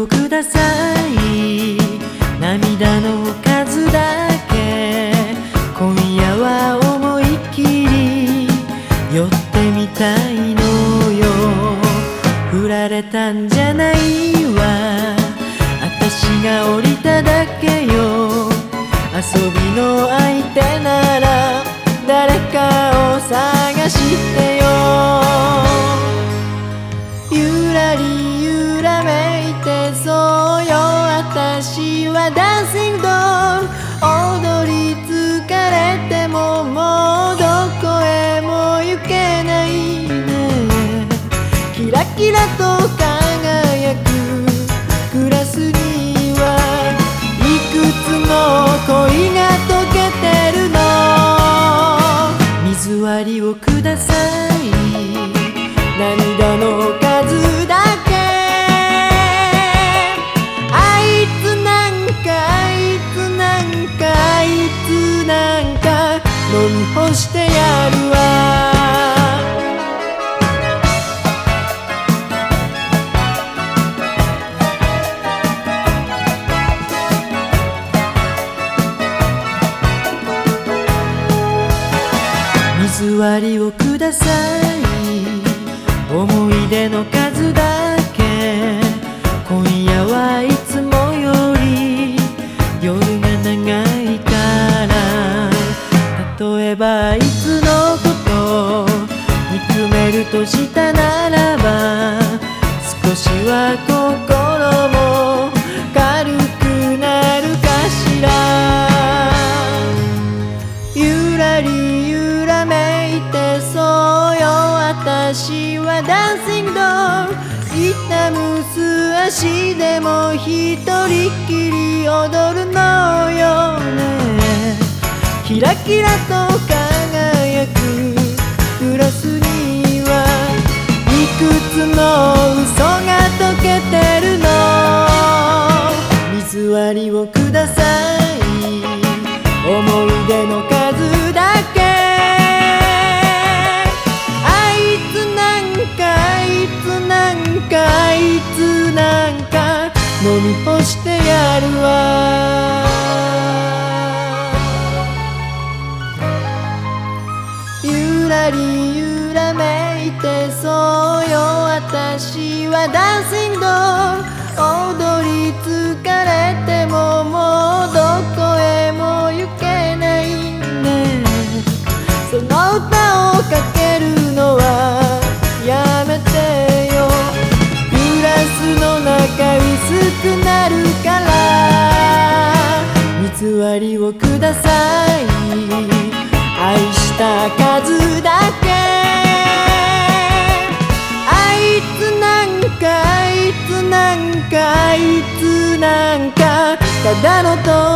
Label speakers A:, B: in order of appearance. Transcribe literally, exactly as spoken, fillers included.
A: をください。涙の数だけ今夜は思いっきり寄ってみたいのよ。振られたんじゃないわ、私が降りただけよ。遊びの相手なら誰かを探してよ。ゆらり揺らめいてそうよ、私はダンシングドール。踊り疲れてももうどこへも行けないね。キラキラと輝くグラスにはいくつの恋が溶けてるの。水割りをください。涙の数だけあいつなんかあいつなんかあいつなんか飲み干してやるわ。水割りをください。思い出の数だけ今夜はいつもより夜が長いから、例えばあいつのこと見つめるとしたならば、少しは心も軽くなるかしら。ゆらり揺らめいてそうよ、私はダンシングドール。痛む素足でも一人っきり踊るのよね。キラキラと輝くグラスにはいくつの嘘が溶けてるの。水割りをください。思い出の数だけあいつなんかあいつなんかあいつなんか飲み干してやるわ。ゆらり揺らめいてそうよ、私はダンシングドール。踊り疲れてももうどこへも行けないね。その歌をかけるのはやめてよ。グラスの中薄くなるから水割りをください。愛した数だけあいつなんかあいつなんかあいつなんかただの